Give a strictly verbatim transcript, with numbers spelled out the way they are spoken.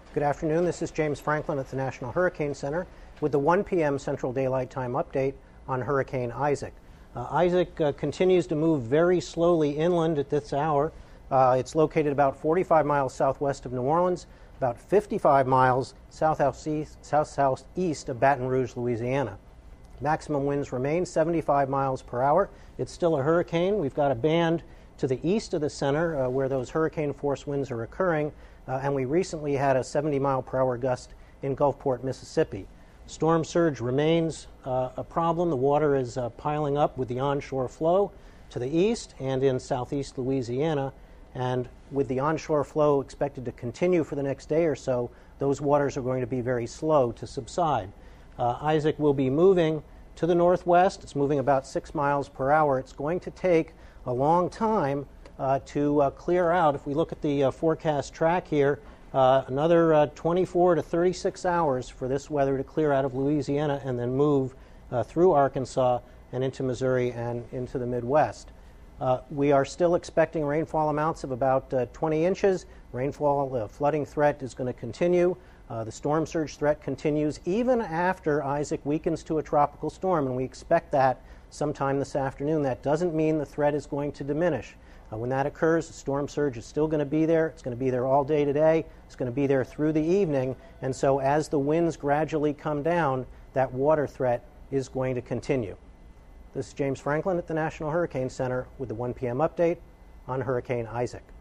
Good afternoon. This is James Franklin at the National Hurricane Center with the one p m Central Daylight Time update on Hurricane Isaac. Uh, Isaac uh, continues to move very slowly inland at this hour. Uh, it's located about forty-five miles southwest of New Orleans, about fifty-five miles south-southeast, south-southeast of Baton Rouge, Louisiana. Maximum winds remain seventy-five miles per hour. It's still a hurricane. We've got a band to the east of the center uh, where those hurricane force winds are occurring, uh, and we recently had a seventy mile per hour gust in Gulfport, Mississippi. Storm surge remains uh, a problem. The water is uh, piling up with the onshore flow to the east and in southeast Louisiana, and with the onshore flow expected to continue for the next day or so, those waters are going to be very slow to subside. Uh, Isaac will be moving to the northwest. It's moving about six miles per hour. It's going to take a long time uh, to uh, clear out. If we look at the uh, forecast track here, uh, another uh, twenty-four to thirty-six hours for this weather to clear out of Louisiana and then move uh, through Arkansas and into Missouri and into the Midwest. Uh, we are still expecting rainfall amounts of about uh, twenty inches. Rainfall uh, flooding threat is going to continue. Uh, the storm surge threat continues even after Isaac weakens to a tropical storm, and we expect that sometime this afternoon. That doesn't mean the threat is going to diminish. Uh, when that occurs, the storm surge is still going to be there. It's going to be there all day today. It's going to be there through the evening. And so as the winds gradually come down, that water threat is going to continue. This is James Franklin at the National Hurricane Center with the one p m update on Hurricane Isaac.